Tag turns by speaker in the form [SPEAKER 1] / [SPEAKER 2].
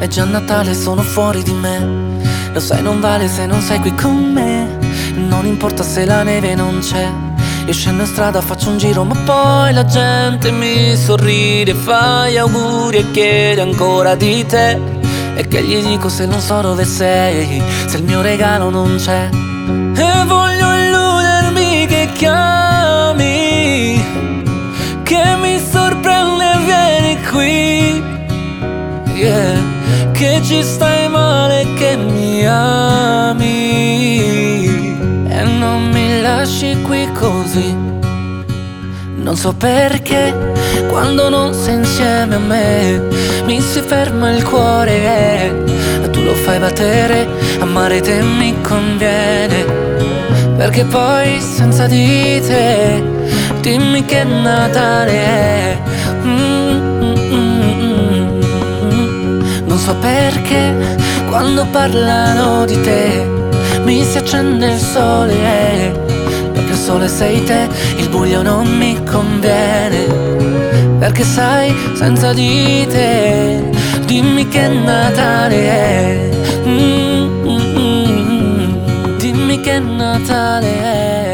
[SPEAKER 1] già Natale, sono fuori di me. Lo sai non vale se non sei qui con me. Non importa se la neve non c'è. Io scendo in strada, faccio un giro, ma poi la gente mi sorride, fa gli auguri e chiede ancora di te. E che gli dico se non so dove sei, se il mio regalo non c'è. E voglio illudermi che chiami, che mi sorprende e vieni qui, yeah. Che ci stai male, che mi ami e non mi lasci qui così. Non so perché quando non sei insieme a me mi si ferma il cuore e tu lo fai battere, amare te mi conviene. Perché poi senza di te dimmi che Natale è. Non so perché quando parlano di te mi si accende il sole, proprio sole sei te, il buio non mi conviene. Perché sai, senza di te dimmi che Natale è. Dimmi che Natale è.